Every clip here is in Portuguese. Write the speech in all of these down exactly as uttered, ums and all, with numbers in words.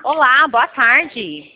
Olá, boa tarde.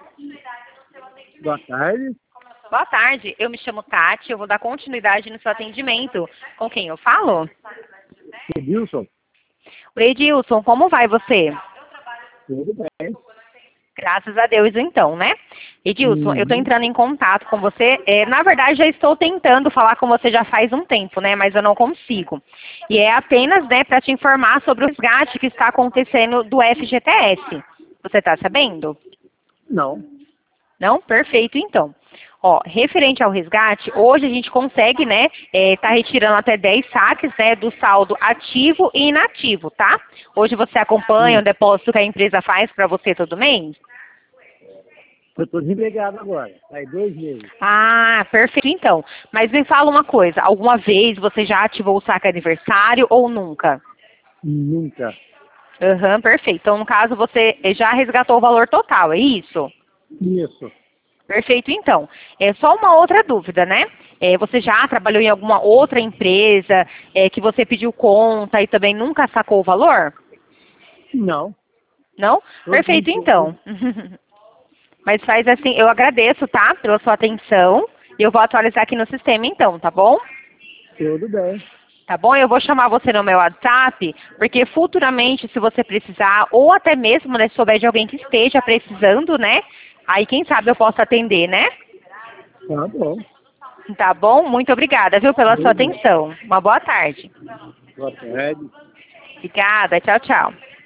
Boa tarde. Boa tarde, eu me chamo Tati, eu vou dar continuidade no seu atendimento. Com quem eu falo? Edilson. Oi, Edilson, como vai você? Tudo bem. Graças a Deus, então, né? Edilson, eu estou Uhum. entrando em contato com você. É, na verdade, já estou tentando falar com você já faz um tempo, né? Mas eu não consigo. E é apenas, né, para te informar sobre o resgate que está acontecendo do F G T S. Você está sabendo? Não. Não? Perfeito, então. Ó, referente ao resgate, hoje a gente consegue, né, é, tá retirando até dez saques, né, do saldo ativo e inativo, tá? Hoje você acompanha Hum. o depósito que a empresa faz para você todo mês? Eu estou desempregado agora. Faz dois meses. Ah, perfeito, então. Mas me fala uma coisa, alguma vez você já ativou o saque aniversário ou nunca? Nunca. Aham, perfeito. Então, no caso, você já resgatou o valor total, é isso? Isso. Perfeito, então. É só uma outra dúvida, né? É, você já trabalhou em alguma outra empresa é, que você pediu conta e também nunca sacou o valor? Não. Não? Todos os Perfeito, empregos. então. Mas faz assim, eu agradeço, tá? Pela sua atenção. E eu vou atualizar aqui no sistema, então, tá bom? Tudo bem. Tá bom? Eu vou chamar você no meu WhatsApp, porque futuramente, se você precisar, ou até mesmo, né, souber de alguém que esteja precisando, né? Aí, quem sabe eu posso atender, né? Tá bom. Tá bom? Muito obrigada, viu, pela sua Tudo bem. atenção. Uma boa tarde. Boa tarde. Obrigada. Tchau, tchau.